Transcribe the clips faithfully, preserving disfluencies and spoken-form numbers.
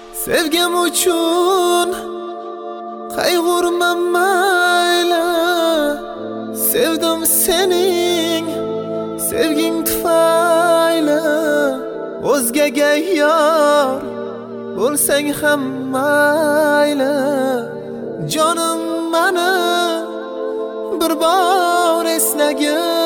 Sevgim uchun qayg'urma mayli, sevdim sening sevging tufayli. O'zgaga yor bo'lsang ham mayli, jonim meni bir bor eslagin.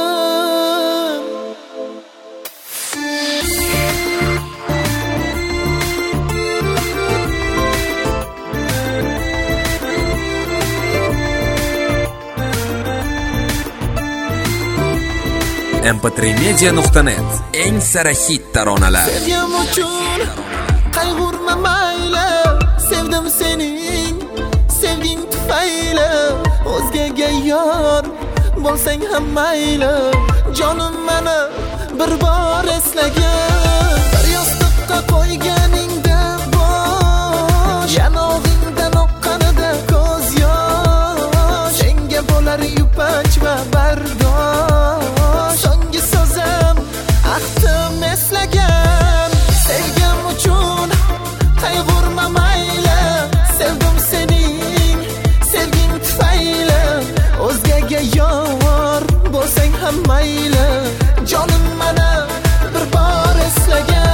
em p tre media nuqta net eng sara hit taronalar. Sevgim uchun qayg'urma mayli, sevdim sening sevging tufayli. O'zgaga yor bo'lsang ham mayli, jonim meni bir bor eslagin. Bir yostiqqa qo'yganingda bosh, yanog'ingdan oqqanida ko'z yosh. Senga bo'lar yupanch va bardosh, so'nggi so'zim ahdim eslagan. Sevgim uchun qayg'urma mayli, sevdim sening sevging tufayli. O'zgaga yor bo'lsang ham mayli, jonim meni bir bor eslagan.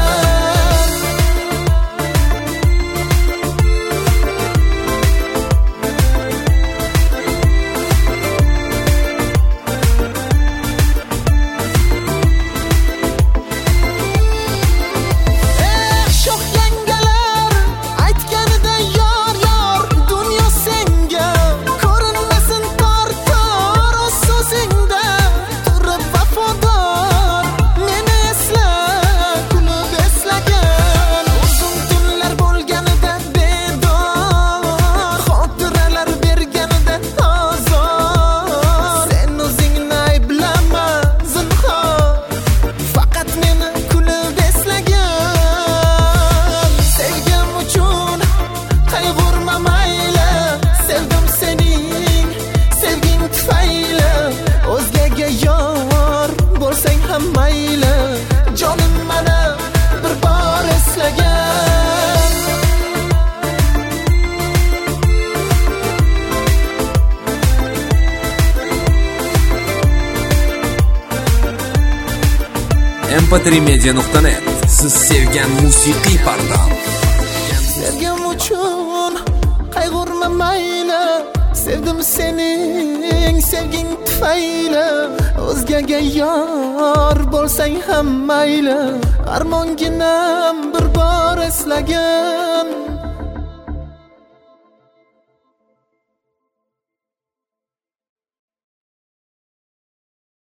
Mayli, jonim meni bir bor eslagan. em p tre media nuqta net siz sevgan musiqiy portal. Sevgim uchun qayg'urma mayli, sevdim sening sevging tufayli. O'zgaga yor bo'lsang ham mayli, armonginam bir bor eslagin.